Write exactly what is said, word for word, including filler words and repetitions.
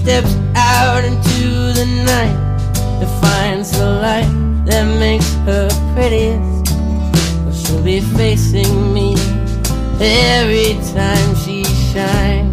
steps out into the night to find the light that makes her prettiest. Well, she'll be facing me every time she shines.